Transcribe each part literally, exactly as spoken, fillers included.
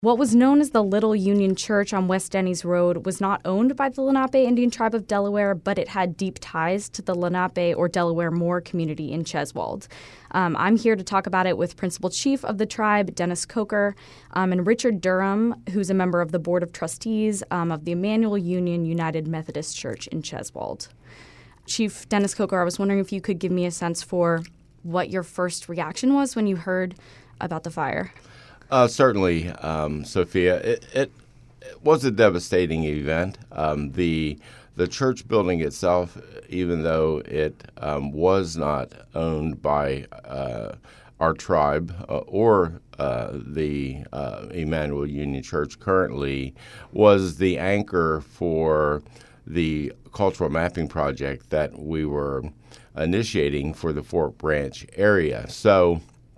What was known as the Little Union Church on West Denny's Road was not owned by the Lenape Indian Tribe of Delaware, but it had deep ties to the Lenape or Delaware Moor community in Cheswold. Um, I'm here to talk about it with Principal Chief of the tribe, Dennis Coker, um, and Richard Durham, who's a member of the Board of Trustees um, of the Emmanuel Union United Methodist Church in Cheswold. Chief Dennis Coker, I was wondering if you could give me a sense for what your first reaction was when you heard about the fire. Uh, certainly, um, Sophia. It, it, it was a devastating event. Um, the the church building itself, even though it um, was not owned by uh, our tribe uh, or uh, the uh, Emmanuel Union Church currently, was the anchor for the cultural mapping project that we were initiating for the Fort Branch area. So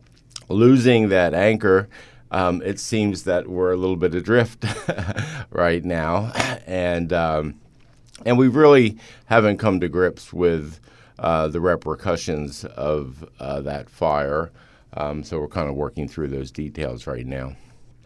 losing that anchor, Um, it seems that we're a little bit adrift right now, and um, and we really haven't come to grips with uh, the repercussions of uh, that fire. Um, so we're kind of working through those details right now.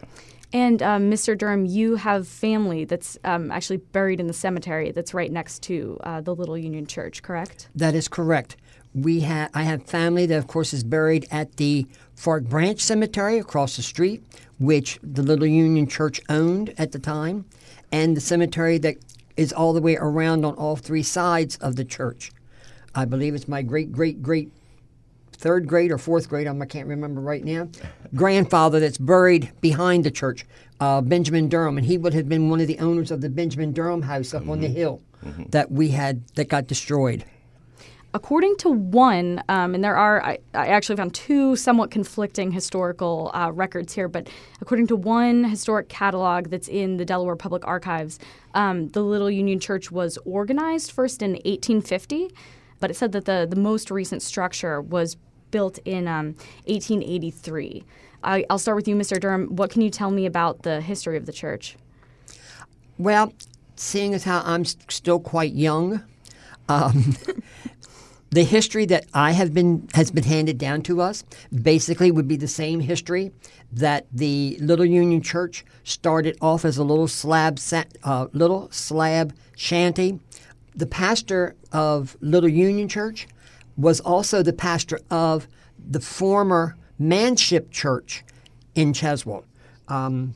And um, Mister Durham, you have family that's um, actually buried in the cemetery that's right next to uh, the Little Union Church, correct? That is correct. We ha- I have family that, of course, is buried at the Fort Branch Cemetery across the street, which the Little Union Church owned at the time, and the cemetery that is all the way around on all three sides of the church. I believe it's my great, great, great third grade or fourth grade, I can't remember right now, grandfather that's buried behind the church, uh, Benjamin Durham, and he would have been one of the owners of the Benjamin Durham house up mm-hmm. on the hill mm-hmm. that we had, that got destroyed. According to one, um, and there are, I, I actually found two somewhat conflicting historical uh, records here, but according to one historic catalog that's in the Delaware Public Archives, um, the Little Union Church was organized first in eighteen fifty, but it said that the, the most recent structure was built in um, eighteen eighty-three. I, I'll start with you, Mister Durham. What can you tell me about the history of the church? Well, seeing as how I'm st- still quite young, um, the history that I have been has been handed down to us basically would be the same history that the Little Union Church started off as a little slab uh, little slab shanty. The pastor of Little Union Church was also the pastor of the former Manship Church in Cheswold. Um,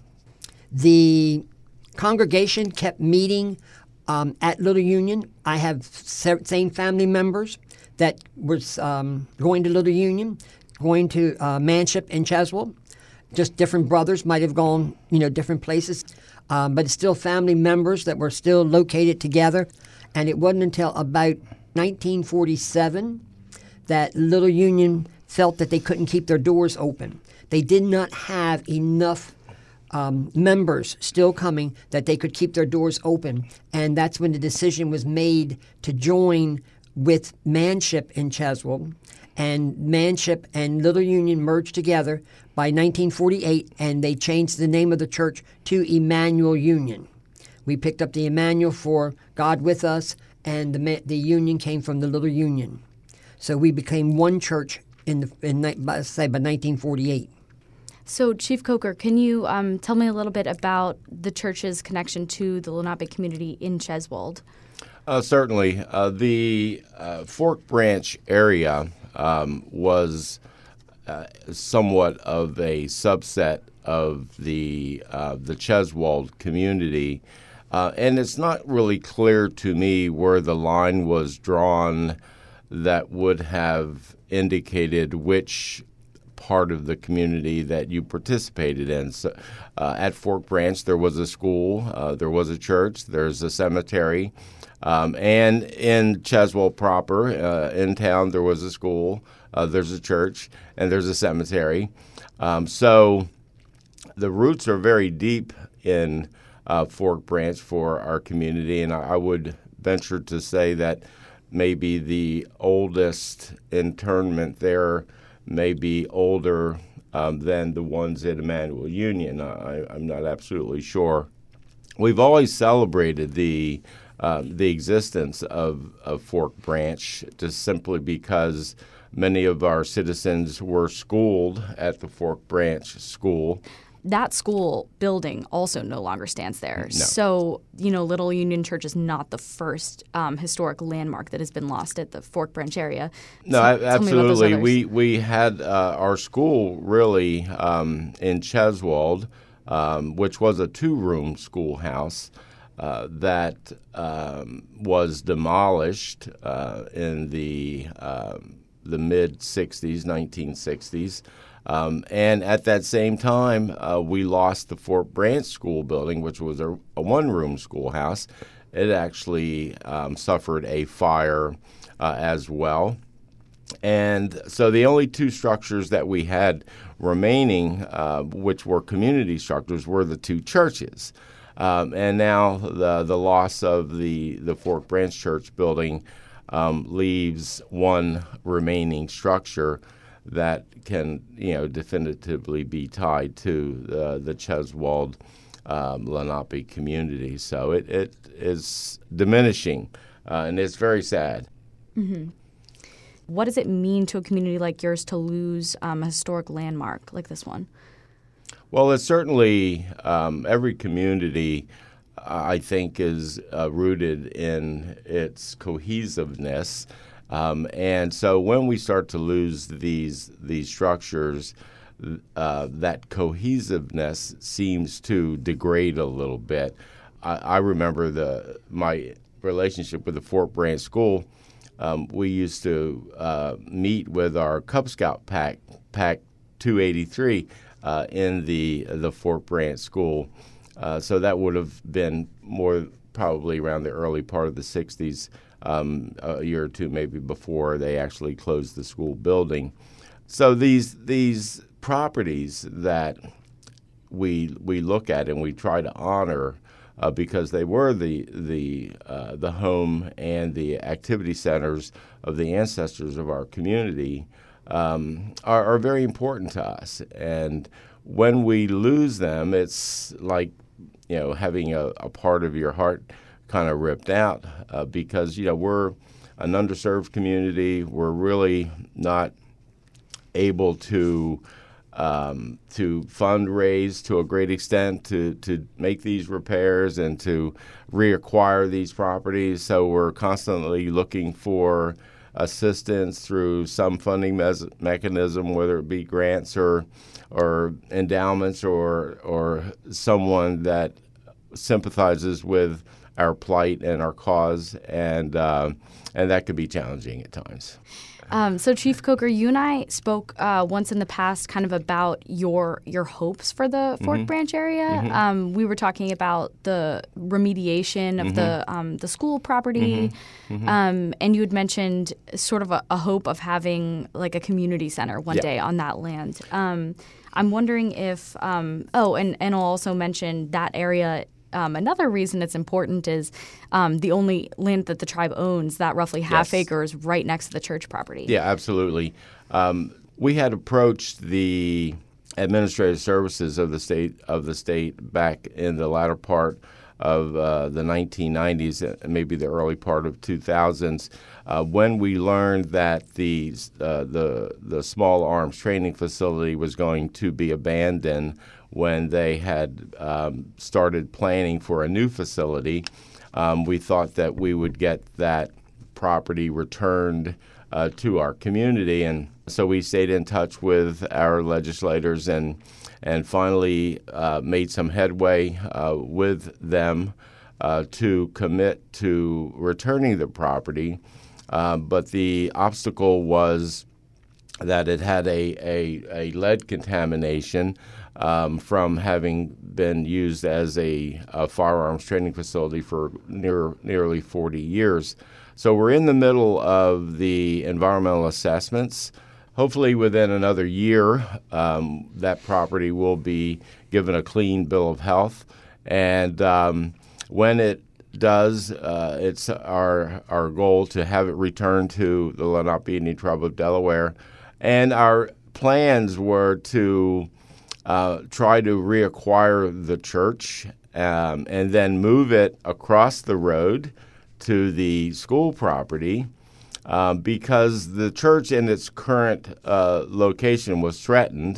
the congregation kept meeting um, at Little Union. I have same family members that was um, going to Little Union, going to uh, Manship in Cheswold. Just different brothers might have gone, you know, different places, um, but it's still family members that were still located together. And it wasn't until about nineteen forty-seven that Little Union felt that they couldn't keep their doors open. They did not have enough um, members still coming that they could keep their doors open. And that's when the decision was made to join with Manship in Cheswold, and Manship and Little Union merged together by nineteen forty-eight, and they changed the name of the church to Emmanuel Union. We picked up the Emmanuel for God with us, and the the Union came from the Little Union. So we became one church in the in say by nineteen forty-eight. So, Chief Coker, can you um, tell me a little bit about the church's connection to the Lenape community in Cheswold? Uh, certainly. Uh, the uh, Fort Branch area um, was uh, somewhat of a subset of the uh, the Cheswold community, uh, and it's not really clear to me where the line was drawn that would have indicated which part of the community that you participated in. So, uh, at Fort Branch, there was a school, uh, there was a church, there's a cemetery. Um, and in Cheswold proper, uh, in town, there was a school, uh, there's a church, and there's a cemetery. Um, so the roots are very deep in uh, Fort Branch for our community, and I, I would venture to say that maybe the oldest internment there may be older um, than the ones at Emmanuel Union. I, I'm not absolutely sure. We've always celebrated the Uh, the existence of, of Fort Branch, just simply because many of our citizens were schooled at the Fort Branch School. that school building also no longer stands there. No. So, you know, Little Union Church is not the first um, historic landmark that has been lost at the Fork Branch area. No, So, I- tell me about those absolutely. others. We we had uh, our school really um, in Cheswold, um, which was a two-room schoolhouse uh, that um, was demolished uh, in the um, the mid sixties, nineteen sixties. Um, and at that same time, uh, we lost the Fort Branch School building, which was a, a one-room schoolhouse. It actually um, suffered a fire uh, as well. And so the only two structures that we had remaining, uh, which were community structures, were the two churches. Um, and now the the loss of the, the Fork Branch Church building um, leaves one remaining structure that can, you know, definitively be tied to the, the Cheswold um, Lenape community. So it, it is diminishing, uh, and it's very sad. Mm-hmm. What does it mean to a community like yours to lose um, a historic landmark like this one? Well, it's certainly um, every community, I think, is uh, rooted in its cohesiveness. Um, and so when we start to lose these these structures, uh, that cohesiveness seems to degrade a little bit. I, I remember the my relationship with the Fort Branch School. Um, we used to uh, meet with our Cub Scout pack, pack two eighty-three, uh, in the the Fort Branch School. Uh, so that would have been more probably around the early part of the sixties. Um, a year or two maybe before they actually closed the school building. So these these properties that we we look at and we try to honor uh, because they were the the uh, the home and the activity centers of the ancestors of our community um, are, are very important to us. And when we lose them, it's like, you know, having a, a part of your heart kind of ripped out uh, because, you know, we're an underserved community. We're really not able to um, to fundraise to a great extent to, to make these repairs and to reacquire these properties. So we're constantly looking for assistance through some funding mes- mechanism, whether it be grants or or endowments or or someone that sympathizes with our plight and our cause, and uh, and that could be challenging at times. Um, so, Chief Coker, you and I spoke uh, once in the past kind of about your your hopes for the Fork Mm-hmm. Branch area. Mm-hmm. Um, we were talking about the remediation of Mm-hmm. the um, the school property, Mm-hmm. um, and you had mentioned sort of a, a hope of having like a community center one Yeah. day on that land. Um, I'm wondering if um, oh, and and I'll also mention that area. Um, another reason it's important is um, the only land that the tribe owns, that roughly half Yes. acre, is right next to the church property. Yeah, absolutely. Um, we had approached the administrative services of the state of the state back in the latter part of uh, the nineteen nineties and maybe the early part of two thousands, uh, when we learned that the uh, the the small arms training facility was going to be abandoned when they had um, started planning for a new facility. Um, we thought that we would get that property returned uh, to our community, and so we stayed in touch with our legislators and and finally uh, made some headway uh, with them uh, to commit to returning the property. Uh, but the obstacle was that it had a, a, a lead contamination um, from having been used as a, a firearms training facility for near, nearly forty years. So we're in the middle of the environmental assessments. Hopefully within another year, um, that property will be given a clean bill of health. And um, when it does, uh, it's our our goal to have it returned to the Lenape Indian Tribe of Delaware. And our plans were to uh, try to reacquire the church um, and then move it across the road to the school property um, because the church in its current uh, location was threatened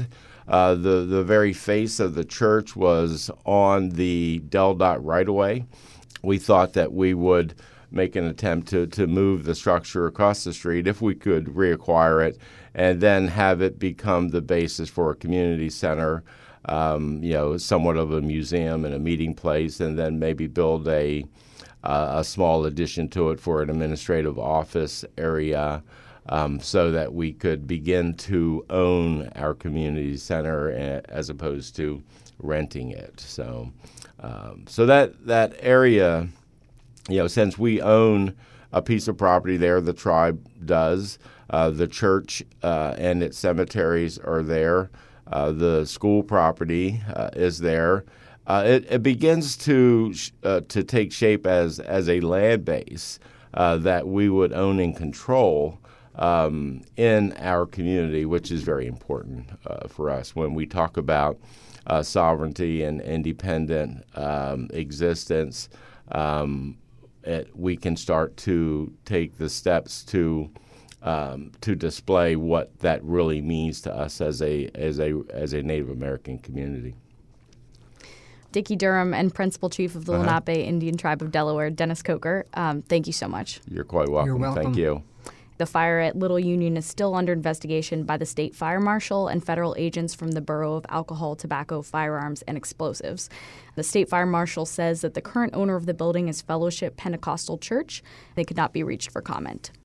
Uh, the, the very face of the church was on the Del Dot right-of-way. We thought that we would make an attempt to, to move the structure across the street if we could reacquire it and then have it become the basis for a community center, um, you know, somewhat of a museum and a meeting place, and then maybe build a, uh, a small addition to it for an administrative office area um, so that we could begin to own our community center as opposed to renting it. So, um, so that, that area, you know, since we own a piece of property there, the tribe does. Uh, the church uh, and its cemeteries are there. Uh, the school property uh, is there. Uh, it, it begins to uh, to take shape as as a land base uh, that we would own and control um, in our community, which is very important uh, for us when we talk about uh, sovereignty and independent um, existence. Um, It, we can start to take the steps to um, to display what that really means to us as a as a as a Native American community. Dickie Durham and Principal Chief of the uh-huh. Lenape Indian Tribe of Delaware, Dennis Coker. Um, thank you so much. You're quite welcome. You're welcome. Thank you. The fire at Little Union is still under investigation by the state fire marshal and federal agents from the Bureau of Alcohol, Tobacco, Firearms, and Explosives. The state fire marshal says that the current owner of the building is Fellowship Pentecostal Church. They could not be reached for comment.